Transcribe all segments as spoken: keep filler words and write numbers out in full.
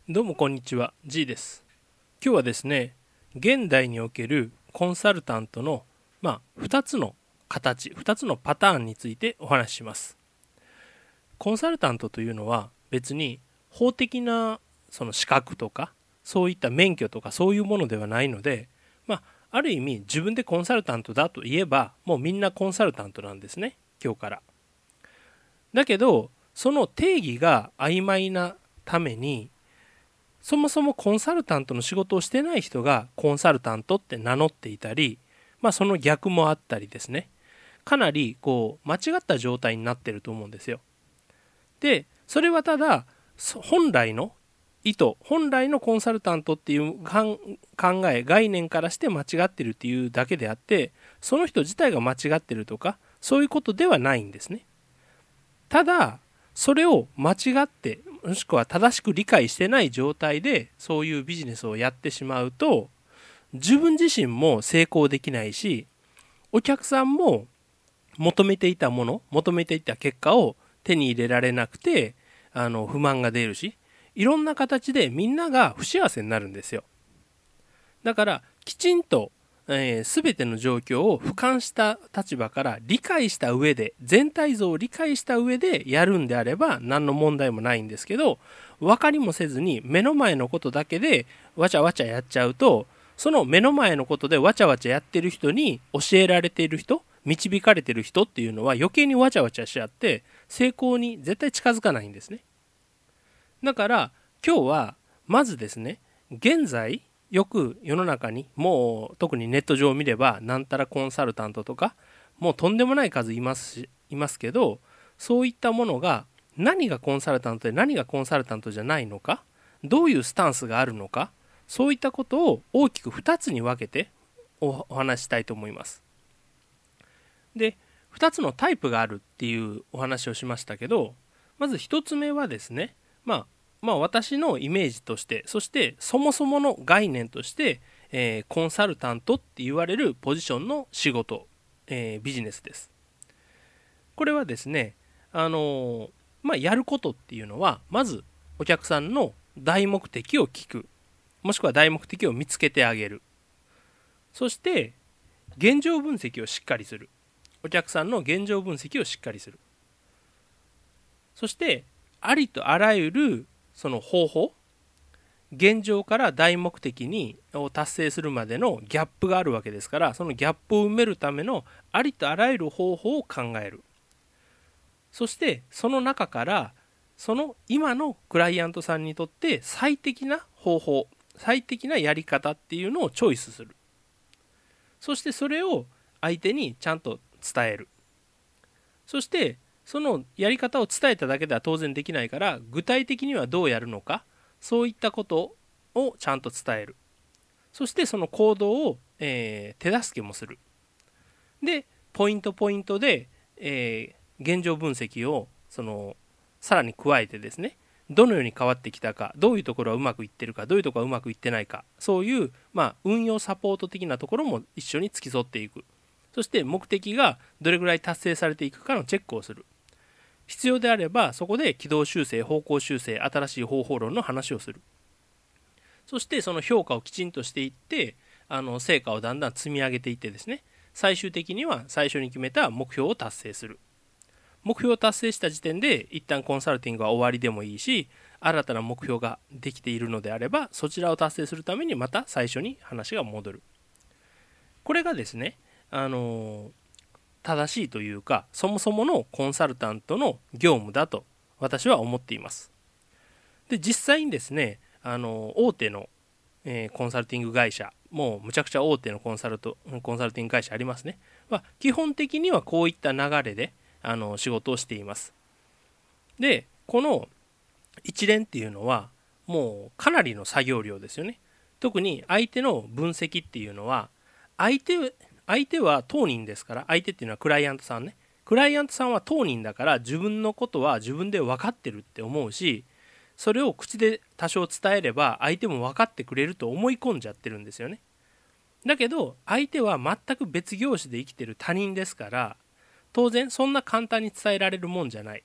どうもこんにちは、G です。今日はですね、現代におけるコンサルタントの、まあ、ふたつの形、ふたつのパターンについてお話しします。コンサルタントというのは別に法的なその資格とか、そういった免許とかそういうものではないので、まあ、ある意味自分でコンサルタントだと言えば、もうみんなコンサルタントなんですね、今日から。だけど、その定義が曖昧なために、そもそもコンサルタントの仕事をしてない人がコンサルタントって名乗っていたり、まあその逆もあったりですね。かなりこう間違った状態になってると思うんですよ。で、それはただ本来の意図、本来のコンサルタントっていう考え、概念からして間違ってるっていうだけであって、その人自体が間違ってるとか、そういうことではないんですね。ただ、それを間違って、もしくは正しく理解してない状態でそういうビジネスをやってしまうと、自分自身も成功できないし、お客さんも求めていたもの、求めていた結果を手に入れられなくて、あの不満が出るし、いろんな形でみんなが不幸せになるんですよ。だからきちんとえー、全ての状況を俯瞰した立場から理解した上で、全体像を理解した上でやるんであれば何の問題もないんですけど、分かりもせずに目の前のことだけでわちゃわちゃやっちゃうと、その目の前のことでわちゃわちゃやってる人に教えられている人、導かれている人っていうのは余計にわちゃわちゃしちゃって成功に絶対近づかないんですね。だから今日はまずですね、現在よく世の中にもう特にネット上を見ればなんたらコンサルタントとかもうとんでもない数いますしいますけど、そういったものが何がコンサルタントで何がコンサルタントじゃないのか、どういうスタンスがあるのか、そういったことを大きくふたつに分けてお話ししたいと思います。で、ふたつのタイプがあるっていうお話をしましたけど、まずひとつめはですね、まあまあ私のイメージとして、そしてそもそもの概念として、えーコンサルタントって言われるポジションの仕事、えービジネスです。これはですね、あのーまあやることっていうのは、まずお客さんの大目的を聞く、もしくは大目的を見つけてあげる。そして現状分析をしっかりする。お客さんの現状分析をしっかりする。そしてありとあらゆるその方法、現状から大目的にを達成するまでのギャップがあるわけですから、そのギャップを埋めるためのありとあらゆる方法を考える。そしてその中からその今のクライアントさんにとって最適な方法、最適なやり方っていうのをチョイスする。そしてそれを相手にちゃんと伝える。そしてそのやり方を伝えただけでは当然できないから、具体的にはどうやるのか、そういったことをちゃんと伝える。そしてその行動を、えー手助けもする。でポイントポイントで、えー現状分析をそのさらに加えてですね、どのように変わってきたか、どういうところはうまくいってるか、どういうところはうまくいってないか、そういう、まあ、運用サポート的なところも一緒に付き添っていく。そして目的がどれぐらい達成されていくかのチェックをする。必要であればそこで軌道修正、方向修正、新しい方法論の話をする。そしてその評価をきちんとしていって、あの成果をだんだん積み上げていってですね、最終的には最初に決めた目標を達成する。目標を達成した時点で一旦コンサルティングは終わりでもいいし、新たな目標ができているのであればそちらを達成するためにまた最初に話が戻る。これがですね、あの正しいというか、そもそものコンサルタントの業務だと私は思っています。で、実際にですね、あの大手の、えーコンサルティング会社、もうむちゃくちゃ大手のコンサルトコンサルティング会社ありますね。は基本的にはこういった流れであの仕事をしています。で、この一連っていうのはもうかなりの作業量ですよね。特に相手の分析っていうのは、相手相手は当人ですから、相手っていうのはクライアントさんね。クライアントさんは当人だから自分のことは自分で分かってるって思うし、それを口で多少伝えれば相手も分かってくれると思い込んじゃってるんですよね。だけど相手は全く別業種で生きてる他人ですから、当然そんな簡単に伝えられるもんじゃない。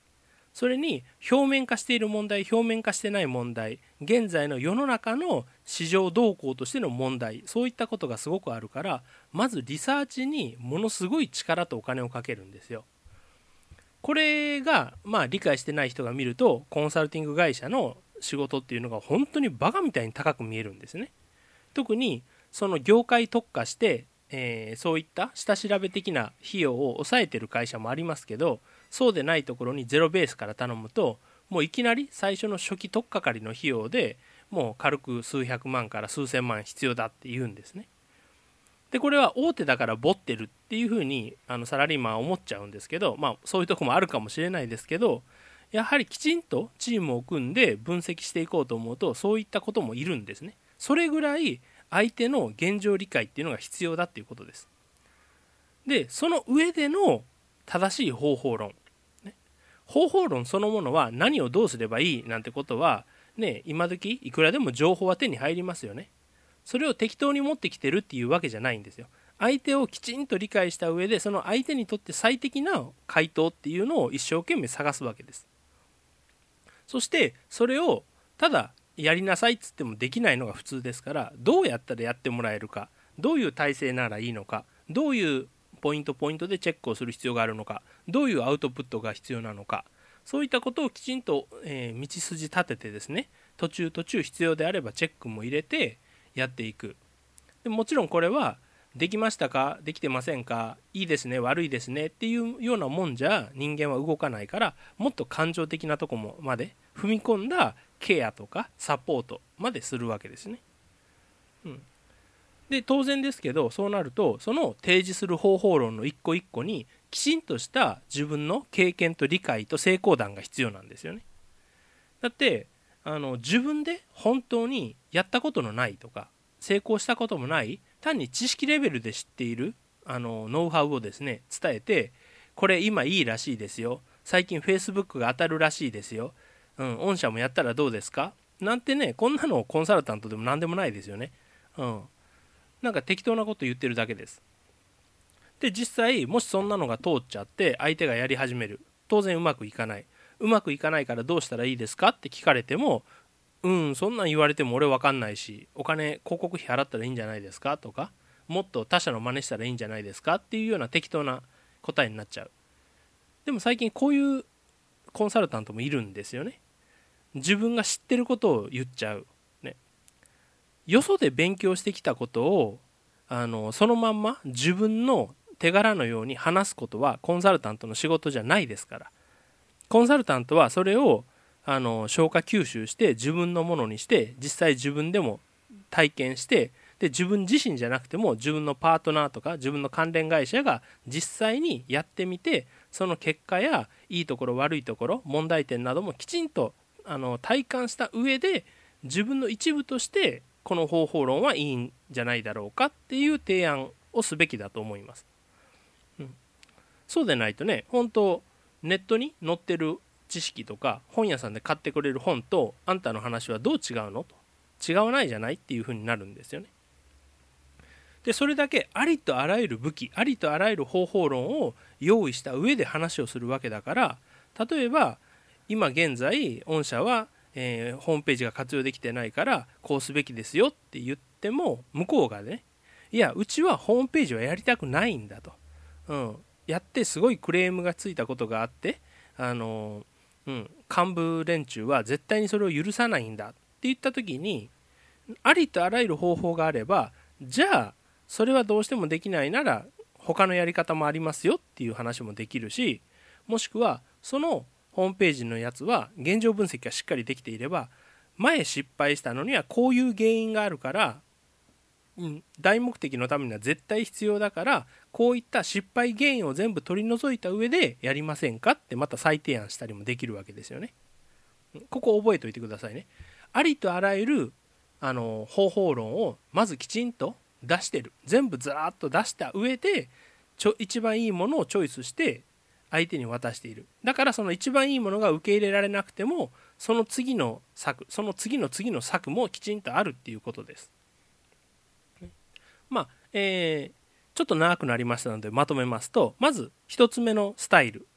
それに表面化している問題、表面化してない問題、現在の世の中の市場動向としての問題、そういったことがすごくあるから、まずリサーチにものすごい力とお金をかけるんですよ。これがまあ理解してない人が見ると、コンサルティング会社の仕事っていうのが本当にバカみたいに高く見えるんですね。特にその業界特化して、えー、そういった下調べ的な費用を抑えてる会社もありますけど、そうでないところにゼロベースから頼むと、もういきなり最初の初期取っかかりの費用でもう軽く数百万から数千万必要だって言うんですね。でこれは大手だからボってるっていうふうにあのサラリーマンは思っちゃうんですけど、まあそういうとこもあるかもしれないですけど、やはりきちんとチームを組んで分析していこうと思うと、そういったこともいるんですね。それぐらい相手の現状理解っていうのが必要だっていうことです。でその上での正しい方法論、ね、方法論そのものは何をどうすればいいなんてことはね、今時いくらでも情報は手に入りますよね。それを適当に持ってきてるっていうわけじゃないんですよ。相手をきちんと理解した上で、その相手にとって最適な回答っていうのを一生懸命探すわけです。そしてそれをただやりなさいっつってもできないのが普通ですから、どうやったらやってもらえるか、どういう体制ならいいのか、どういうポイントポイントでチェックをする必要があるのか、どういうアウトプットが必要なのか、そういったことをきちんと、えー、道筋立ててですね、途中途中必要であればチェックも入れてやっていく。でもちろんこれはできましたか、できてませんか、いいですね、悪いですねっていうようなもんじゃ人間は動かないから、もっと感情的なとこもまで踏み込んだケアとかサポートまでするわけですね。うん、で当然ですけど、そうなるとその提示する方法論の一個一個にきちんとした自分の経験と理解と成功談が必要なんですよね。だってあの自分で本当にやったことのないとか成功したこともない、単に知識レベルで知っているあのノウハウをですね伝えて、これ今いいらしいですよ、最近 Facebook が当たるらしいですよ、うん、御社もやったらどうですかなんてね、こんなのコンサルタントでも何でもないですよね。うん、なんか適当なこと言ってるだけです。で実際もしそんなのが通っちゃって相手がやり始める、当然うまくいかない、うまくいかないからどうしたらいいですかって聞かれても、うんそんなん言われても俺分かんないし、お金広告費払ったらいいんじゃないですかとか、もっと他社の真似したらいいんじゃないですかっていうような適当な答えになっちゃう。でも最近こういうコンサルタントもいるんですよね。自分が知ってることを言っちゃう、ね、よそで勉強してきたことをあのそのまんま自分の手柄のように話すことはコンサルタントの仕事じゃないですから。コンサルタントはそれをあの消化吸収して自分のものにして、実際自分でも体験して、で自分自身じゃなくても自分のパートナーとか自分の関連会社が実際にやってみて、その結果やいいところ悪いところ問題点などもきちんとあの体感した上で、自分の一部としてこの方法論はいいんじゃないだろうかっていう提案をすべきだと思います。うん、そうでないとね、本当ネットに載ってる知識とか本屋さんで買ってくれる本とあんたの話はどう違うのと、違わないじゃないっていう風になるんですよね。でそれだけありとあらゆる武器、ありとあらゆる方法論を用意した上で話をするわけだから、例えば今現在御社は、えー、ホームページが活用できてないからこうすべきですよって言っても、向こうがね、いやうちはホームページはやりたくないんだと、うん、やってすごいクレームがついたことがあって、あのーうん、幹部連中は絶対にそれを許さないんだって言った時に、ありとあらゆる方法があれば、じゃあそれはどうしてもできないなら他のやり方もありますよっていう話もできるし、もしくはそのホームページのやつは現状分析がしっかりできていれば、前失敗したのにはこういう原因があるから、うん、大目的のためには絶対必要だから、こういった失敗原因を全部取り除いた上でやりませんかってまた再提案したりもできるわけですよね。ここ覚えておいてくださいね。ありとあらゆるあの方法論をまずきちんと出してる、全部ずらっと出した上でちょ一番いいものをチョイスして相手に渡している。だからその一番いいものが受け入れられなくても、その次の策、その次の次の策もきちんとあるっていうことです。まあ、えー、ちょっと長くなりましたのでまとめますと、まず一つ目のスタイル、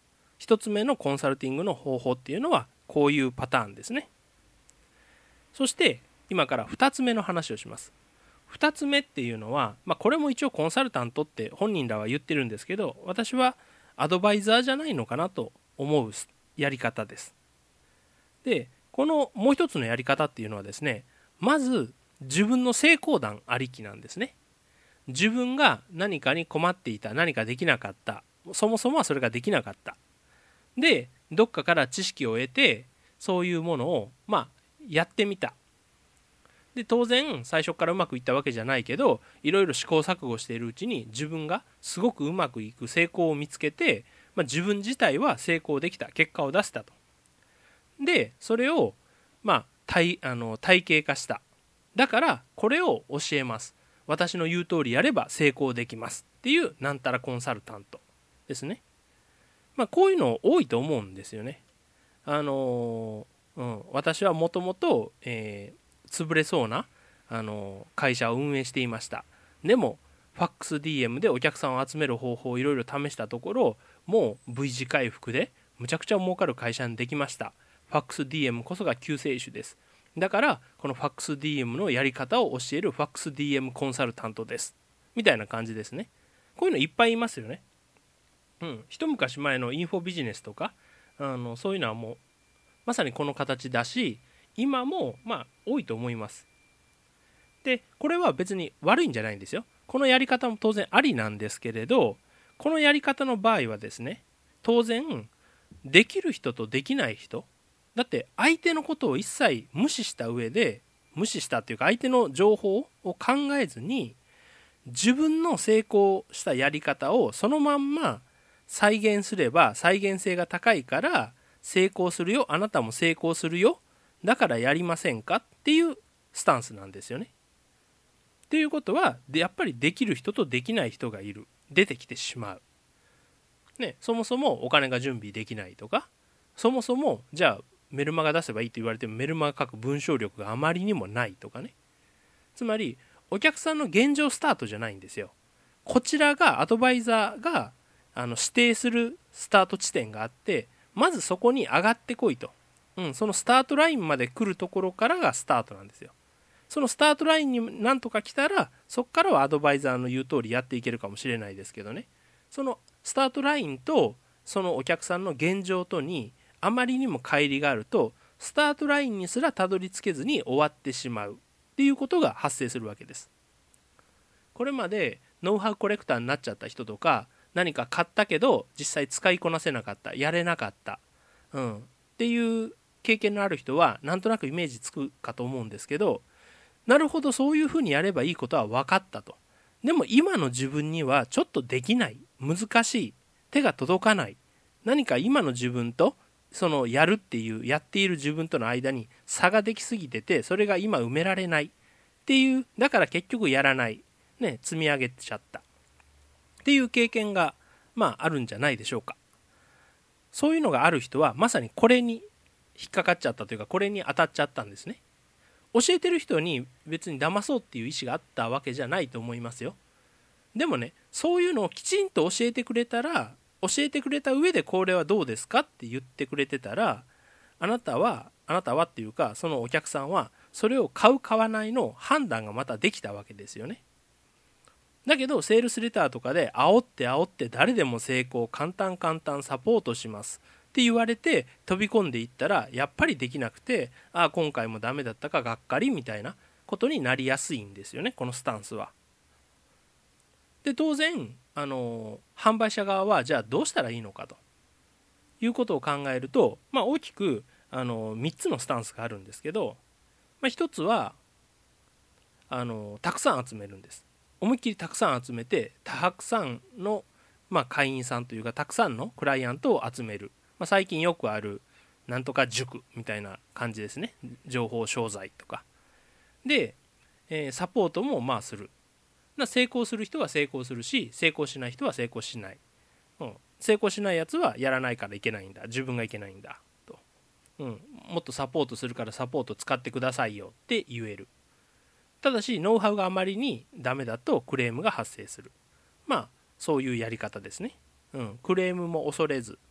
ひとつめのコンサルティングの方法っていうのはこういうパターンですね。そして今からふたつめの話をします。ふたつめっていうのは、まあ、これも一応コンサルタントって本人らは言ってるんですけど、私はアドバイザーじゃないのかなと思うやり方です。で、このもう一つのやり方っていうのはですね、まず自分の成功談ありきなんですね。自分が何かに困っていた、何かできなかった、そもそもはそれができなかった。で、どっかから知識を得て、そういうものを、まあ、やってみた。で、当然、最初からうまくいったわけじゃないけど、いろいろ試行錯誤しているうちに、自分がすごくうまくいく成功を見つけて、まあ、自分自体は成功できた、結果を出したと。で、それを、まあ、体、あの、体系化した。だから、これを教えます。私の言う通りやれば成功できます。っていう、なんたらコンサルタントですね。まあ、こういうの多いと思うんですよね。あのーうん、私はもともと、えー潰れそうな、あのー会社を運営していました。でも、ファックス ディーエム でお客さんを集める方法をいろいろ試したところ、もう ブイ 字回復でむちゃくちゃ儲かる会社にできました。ファックス ディーエム こそが救世主です。だから、この ファックス ディーエム のやり方を教える ファックス ディーエム コンサルタントです。みたいな感じですね。こういうのいっぱいいますよね。うん、一昔前のインフォビジネスとかあのそういうのはもうまさにこの形だし、今もまあ多いと思います。で、これは別に悪いんじゃないんですよ。このやり方も当然ありなんですけれど、このやり方の場合はですね、当然できる人とできない人、だって相手のことを一切無視した上で、無視したっていうか相手の情報を考えずに自分の成功したやり方をそのまんま再現すれば再現性が高いから成功するよ、あなたも成功するよ、だからやりませんかっていうスタンスなんですよね。っていうことはでやっぱりできる人とできない人がいる、出てきてしまう、ね、そもそもお金が準備できないとか、そもそもじゃあメルマガ出せばいいと言われてもメルマガ書く文章力があまりにもないとかね。つまりお客さんの現状スタートじゃないんですよ。こちらがアドバイザーがあの指定するスタート地点があって、まずそこに上がってこいと、うん、そのスタートラインまで来るところからがスタートなんですよ。そのスタートラインになんとか来たら、そこからはアドバイザーの言う通りやっていけるかもしれないですけどね、そのスタートラインとそのお客さんの現状とにあまりにも乖離があると、スタートラインにすらたどり着けずに終わってしまうっていうことが発生するわけです。これまでノウハウコレクターになっちゃった人とか、何か買ったけど実際使いこなせなかった、やれなかった、うん、っていう経験のある人はなんとなくイメージつくかと思うんですけど、なるほど、そういうふうにやればいいことは分かったと。でも今の自分にはちょっとできない、難しい、手が届かない、何か今の自分とそのやるっていうやっている自分との間に差ができすぎてて、それが今埋められないっていう、だから結局やらない、ね、積み上げちゃったっていう経験がまああるんじゃないでしょうか。そういうのがある人はまさにこれに引っかかっちゃったというか、これに当たっちゃったんですね。教えてる人に別に騙そうっていう意思があったわけじゃないと思いますよ。でもね、そういうのをきちんと教えてくれたら、教えてくれた上でこれはどうですかって言ってくれてたら、あなたはあなたはっていうかそのお客さんはそれを買う買わないの判断がまたできたわけですよね。だけどセールスレターとかで煽って煽って誰でも成功、簡単簡単サポートしますって言われて飛び込んでいったら、やっぱりできなくて、ああ今回もダメだったかがっかりみたいなことになりやすいんですよね、このスタンスは。で当然あの販売者側はじゃあどうしたらいいのかということを考えると、まあ、大きくあのみっつのスタンスがあるんですけど、まあ、ひとつはあのたくさん集めるんです。思いっきりたくさん集めて、たくさんの、まあ、会員さんというかたくさんのクライアントを集める、まあ、最近よくあるなんとか塾みたいな感じですね。情報商材とかで、えーサポートもまあする。成功する人は成功するし、成功しない人は成功しない、うん、成功しないやつはやらないからいけないんだ、自分がいけないんだと、うん、もっとサポートするからサポート使ってくださいよって言える。ただしノウハウがあまりにダメだとクレームが発生する。まあそういうやり方ですね、うん、クレームも恐れず、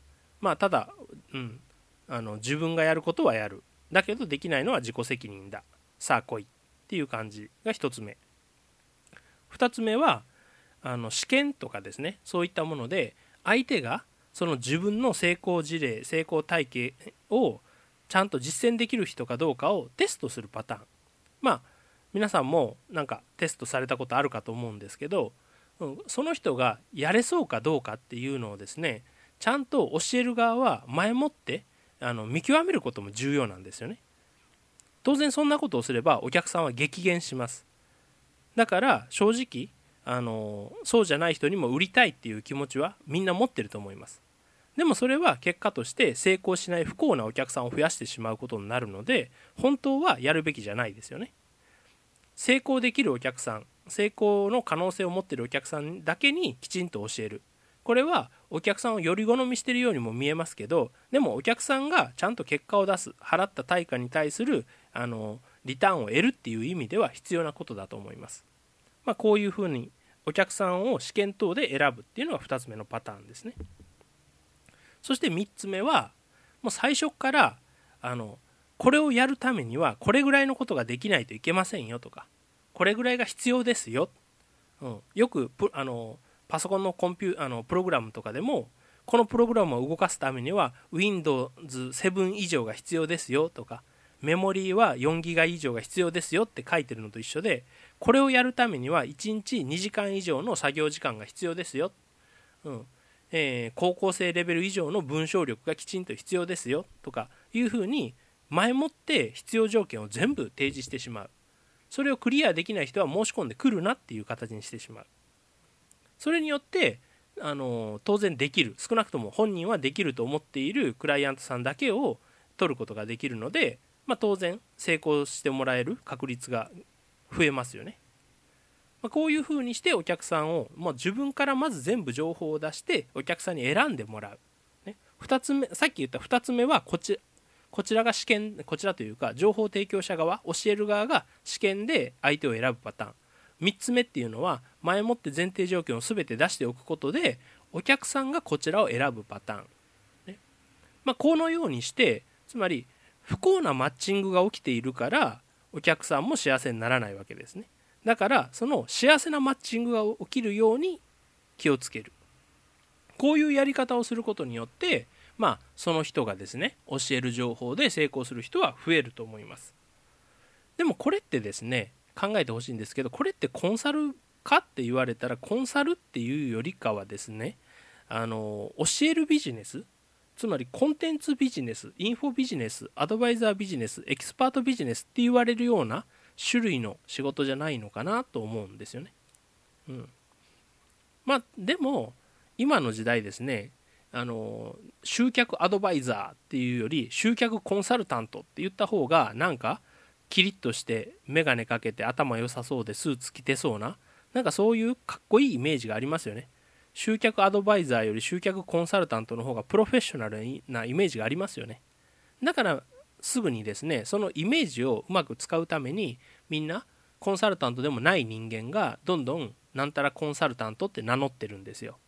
まあただ、うん、あの自分がやることはやる、だけどできないのは自己責任だ、さあ来いっていう感じがひとつめ。ふたつめはあの試験とかですね、そういったもので相手がその自分の成功事例、成功体系をちゃんと実践できる人かどうかをテストするパターン。まあ皆さんもなんかテストされたことあるかと思うんですけど、うん、その人がやれそうかどうかっていうのをですね、ちゃんと教える側は前もってあの見極めることも重要なんですよね。当然そんなことをすればお客さんは激減します。だから正直あのそうじゃない人にも売りたいっていう気持ちはみんな持ってると思います。でもそれは結果として成功しない不幸なお客さんを増やしてしまうことになるので、本当はやるべきじゃないですよね。成功できるお客さん、成功の可能性を持っているお客さんだけにきちんと教える。これはお客さんをより好みしているようにも見えますけど、でもお客さんがちゃんと結果を出す、払った対価に対するあのリターンを得るっていう意味では必要なことだと思います。まあ、こういうふうにお客さんを試験等で選ぶっていうのがふたつめのパターンですね。そしてみっつめはもう最初からあのこれをやるためにはこれぐらいのことができないといけませんよとか、これぐらいが必要ですよ、うん、よくあのパソコンのコンピュあのプログラムとかでもこのプログラムを動かすためには ウィンドウズセブン 以上が必要ですよとか、メモリーはよんギガ以上が必要ですよって書いてるのと一緒で、これをやるためにはいちにちにじかん以上の作業時間が必要ですよ、うんえー、高校生レベル以上の文章力がきちんと必要ですよとかいうふうに前もって必要条件を全部提示してしまう。それをクリアできない人は申し込んでくるなっていう形にしてしまう。それによってあの当然できる、少なくとも本人はできると思っているクライアントさんだけを取ることができるので、まあ、当然成功してもらえる確率が増えますよね。まあ、こういうふうにしてお客さんを、まあ、自分からまず全部情報を出してお客さんに選んでもらう、ね、ふたつめ、さっき言ったふたつめはこちらこちらが試験、こちらというか情報提供者側、教える側が試験で相手を選ぶパターン。みっつめっていうのは前もって前提条件を全て出しておくことでお客さんがこちらを選ぶパターン、ねまあ、このようにしてつまり不幸なマッチングが起きているからお客さんも幸せにならないわけですね。だからその幸せなマッチングが起きるように気をつける、こういうやり方をすることによってまあその人がですね教える情報で成功する人は増えると思います。でもこれってですね考えてほしいんですけど、これってコンサルかって言われたらコンサルっていうよりかはですね、あの教えるビジネス、つまりコンテンツビジネス、インフォビジネス、アドバイザービジネス、エキスパートビジネスって言われるような種類の仕事じゃないのかなと思うんですよね。うん、まあでも今の時代ですね、あの集客アドバイザーっていうより集客コンサルタントって言った方がなんかキリッとして眼鏡かけて頭良さそうでスーツ着てそうな、なんかそういうかっこいいイメージがありますよね。集客アドバイザーより集客コンサルタントの方がプロフェッショナルなイメージがありますよね。だからすぐにですねそのイメージをうまく使うためにみんなコンサルタントでもない人間がどんどんなんたらコンサルタントって名乗ってるんですよ。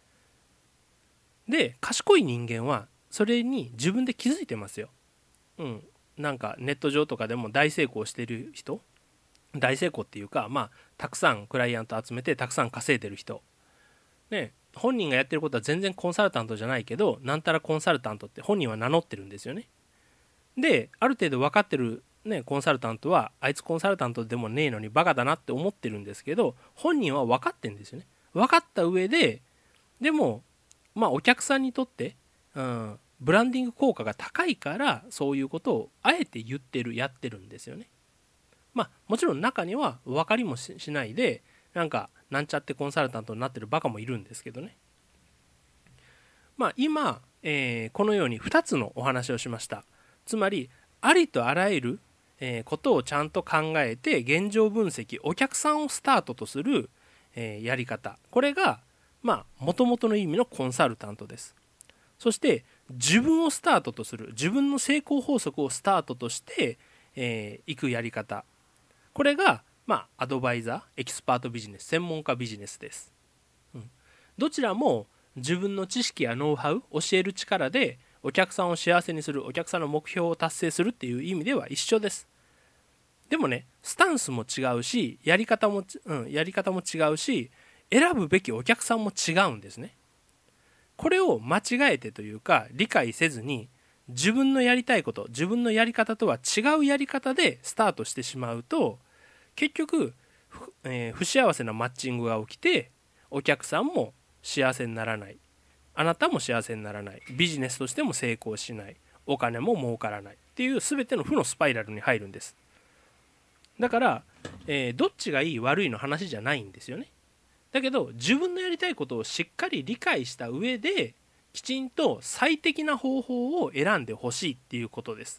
で賢い人間はそれに自分で気づいてますよ。うんなんかネット上とかでも大成功してる人、大成功っていうかまあたくさんクライアント集めてたくさん稼いでる人ね、本人がやってることは全然コンサルタントじゃないけどなんたらコンサルタントって本人は名乗ってるんですよね。である程度分かってる、ね、コンサルタントはあいつコンサルタントでもねえのにバカだなって思ってるんですけど、本人は分かってるんですよね。分かった上ででもまあお客さんにとって、うん、ブランディング効果が高いからそういうことをあえて言ってるやってるんですよね。まあもちろん中には分かりもしないでなんかなんちゃってコンサルタントになってるバカもいるんですけどね。まあ今、えー、このようにふたつのお話をしました。つまりありとあらゆる、えー、ことをちゃんと考えて現状分析、お客さんをスタートとする、えー、やり方、これがまあ元々の意味のコンサルタントです。そして自分をスタートとする、自分の成功法則をスタートとして、えー、いくやり方、これがまあアドバイザー、エキスパートビジネス、専門家ビジネスです。うん、どちらも自分の知識やノウハウ、教える力でお客さんを幸せにする、お客さんの目標を達成するっていう意味では一緒です。でもね、スタンスも違うし、やり方も、うん、やり方も違うし、選ぶべきお客さんも違うんですね。これを間違えてというか理解せずに、自分のやりたいこと、自分のやり方とは違うやり方でスタートしてしまうと、結局、えー、不幸せなマッチングが起きて、お客さんも幸せにならない、あなたも幸せにならない、ビジネスとしても成功しない、お金も儲からないっていう全ての負のスパイラルに入るんです。だから、えー、どっちがいい悪いの話じゃないんですよね。だけど自分のやりたいことをしっかり理解した上で、きちんと最適な方法を選んでほしいっていうことです。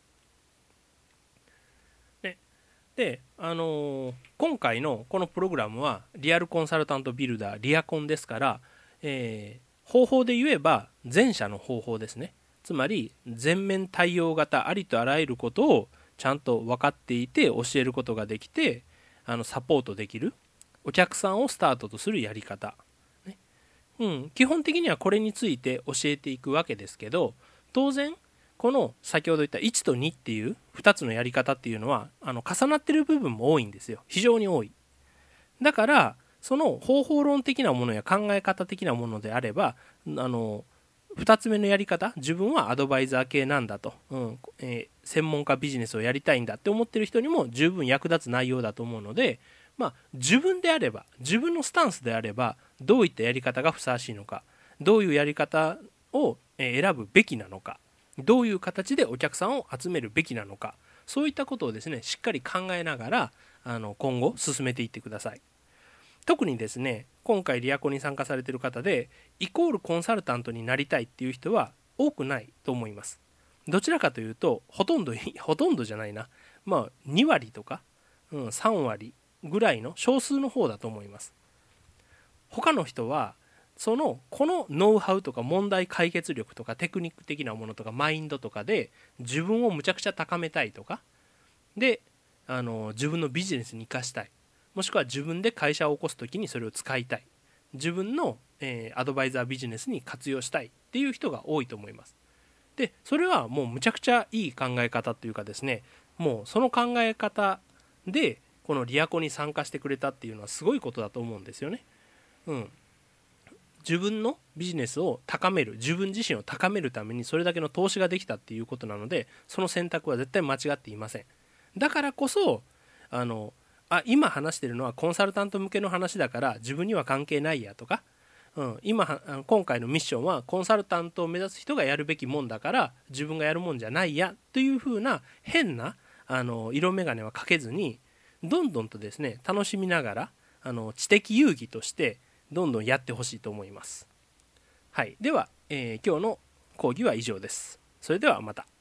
ね、で、あのー、今回のこのプログラムはリアルコンサルタントビルダーリアコンですから、えー、方法で言えば前者の方法ですね。つまり全面対応型、ありとあらゆることをちゃんと分かっていて教えることができて、あのサポートできるお客さんをスタートとするやり方、ね、うん、基本的にはこれについて教えていくわけですけど、当然この先ほど言ったいちとにっていうふたつのやり方っていうのはあの重なってる部分も多いんですよ。非常に多い。だからその方法論的なものや考え方的なものであれば、あのふたつめのやり方、自分はアドバイザー系なんだと、うんえー、専門家ビジネスをやりたいんだって思ってる人にも十分役立つ内容だと思うので、まあ、自分であれば、自分のスタンスであれば、どういったやり方がふさわしいのか、どういうやり方を選ぶべきなのか、どういう形でお客さんを集めるべきなのか、そういったことをですね、しっかり考えながらあの今後進めていってください。特にですね、今回リアコに参加されている方でイコールコンサルタントになりたいっていう人は多くないと思います。どちらかというとほとんどほとんどじゃないな、まあにわりとか、うん、さんわりぐらいの少数の方だと思います。他の人はそのこのノウハウとか問題解決力とかテクニック的なものとかマインドとかで自分をむちゃくちゃ高めたいとかで、あの自分のビジネスに生かしたい、もしくは自分で会社を起こすときにそれを使いたい、自分の、えー、アドバイザービジネスに活用したいっていう人が多いと思います。でそれはもうむちゃくちゃいい考え方というかですね、もうその考え方でこのリアコに参加してくれたっていうのはすごいことだと思うんですよね。うん、自分のビジネスを高める、自分自身を高めるためにそれだけの投資ができたっていうことなので、その選択は絶対間違っていません。だからこそあのあ今話してるのはコンサルタント向けの話だから自分には関係ないやとか、うん、今今回のミッションはコンサルタントを目指す人がやるべきもんだから自分がやるもんじゃないやというふうな変なあの色眼鏡はかけずに、どんどんとですね楽しみながらあの知的遊戯としてどんどんやってほしいと思います。はい、では、えー、今日の講義は以上です。それではまた。